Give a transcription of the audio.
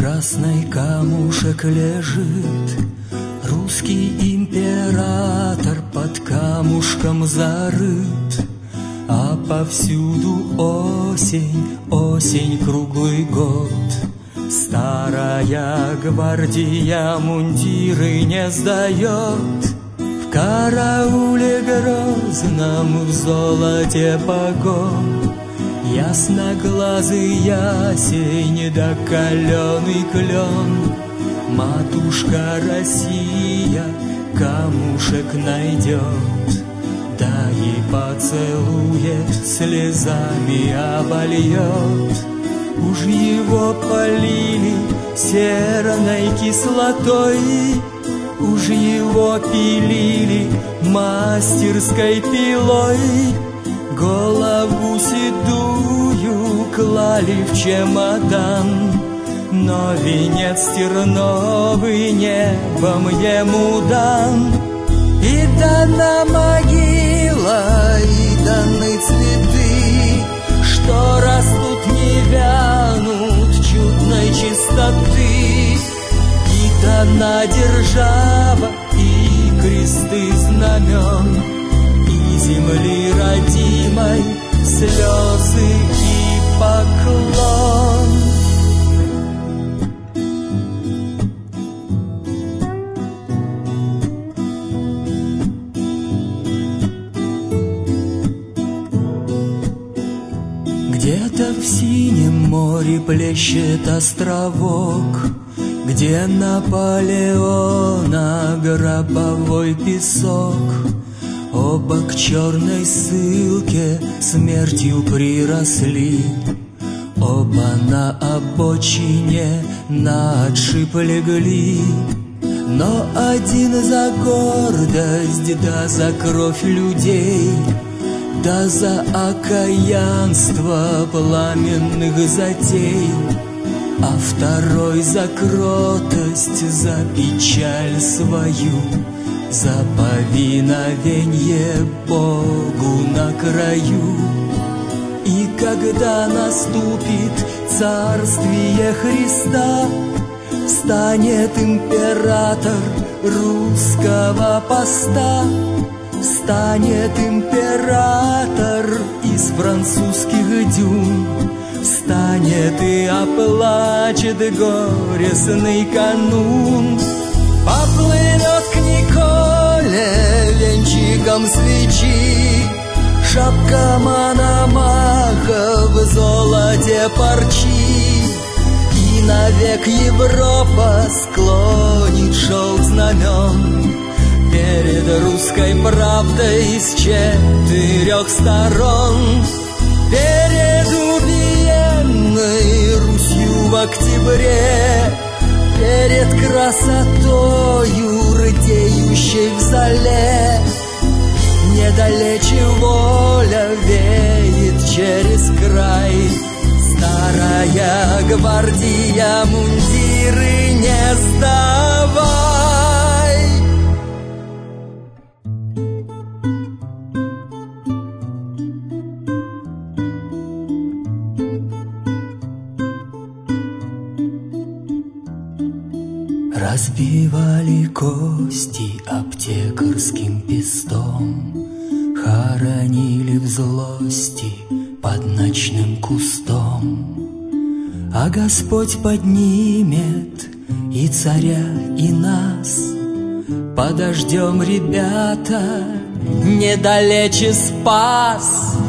красный камушек лежит, русский император под камушком зарыт. А повсюду осень, осень круглый год. Старая гвардия мундиры не сдает. В карауле грозном, в золоте погон, ясноглазый ясень да каленый клен. Матушка Россия камушек найдет, да ей поцелует, слезами обольет. Уж его полили серной кислотой, уж его пилили мастерской пилой. Голову седую клали в чемодан, но венец терновый небом ему дан. И дана могила, и даны цветы, что растут, не вянут, чудной чистоты. И дана держава, и кресты знамен, и земли родимой слезы и поклон. Где-то в синем море плещет островок, где Наполеона гробовой песок. Оба к черной ссылке смертью приросли, оба на обочине на отшиб легли. Но один за гордость, да за кровь людей, да за окаянство пламенных затей, а второй за кротость, за печаль свою, за повиновенье Богу на краю. И когда наступит царствие Христа, станет император русского поста. Станет император из французских дюн, встанет и оплачет горестный канун. Поплывет к Николе венчиком свечи, шапка Мономаха в золоте парчи. И навек Европа склонит шелк знамен перед русской правдой с 4 сторон. Перед убиенной Русью в октябре, перед красотою, рдеющей в зале. Недалече воля веет через край, старая гвардия мундиры не сдавай. Разбивали кости аптекарским пестом, хоронили в злости под ночным кустом. А Господь поднимет и царя, и нас. Подождем, ребята, недалече Спас.